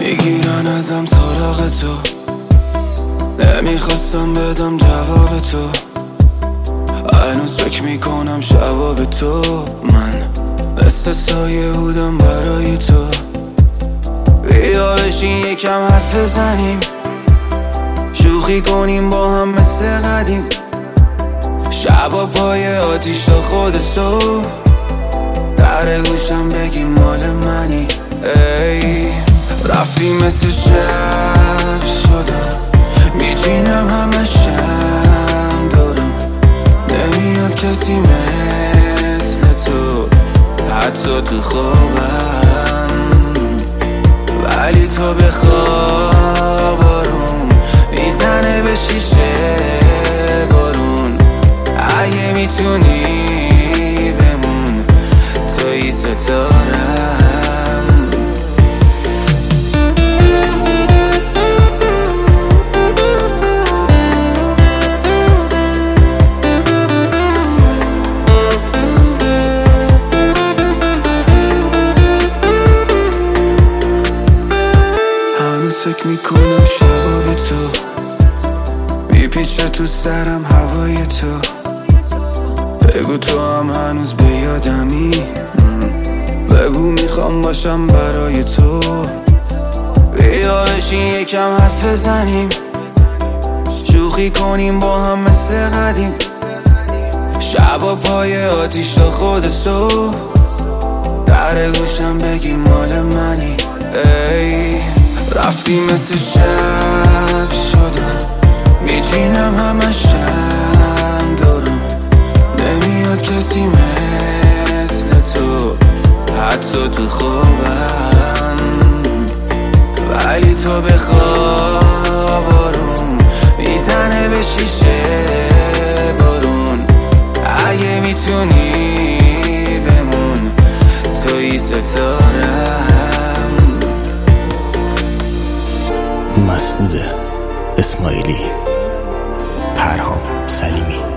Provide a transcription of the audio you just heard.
میگیرن ازم سراغ تو، نمیخواستم بدم جواب تو. هنوز فکر میکنم شبا به تو، من مثل سایه بودم برای تو. بیا بشین یکم حرف بزنیم، شوخی کنیم با هم مثل قدیم. شبا پای آتیش تا خود صبح، در گوشم بگی مال منی. ای رفتی مثل شب شدم، میچینم همه شم دارم. نمیاد کسی مثل تو، حتی تو خوابم. ولی تو به خوابارم میزنه به شیشه بارون. اگه میتونی بمون توی ستارم. فکر میکنم شبا به تو، میپیچه تو سرم هوای تو. بگو تو هم هنوز به یادمی، بگو میخوام باشم برای تو. بیا بشین یکم حرف بزنیم، شوخی کنیم با هم مثل قدیم. شبا پای آتیش تا خود صبح، در گوشم بگی مال منی. ای رفتی مثل شب شدم، میچینم همه شم دارم. نمیاد کسی مثل تو، حتی تو خوابم. ولی تو به خوابارم میزنه به شیشه بارون. اگه میتونی بمون توی ستارم. مسعود اسماعیلی، پرهام سلیمی.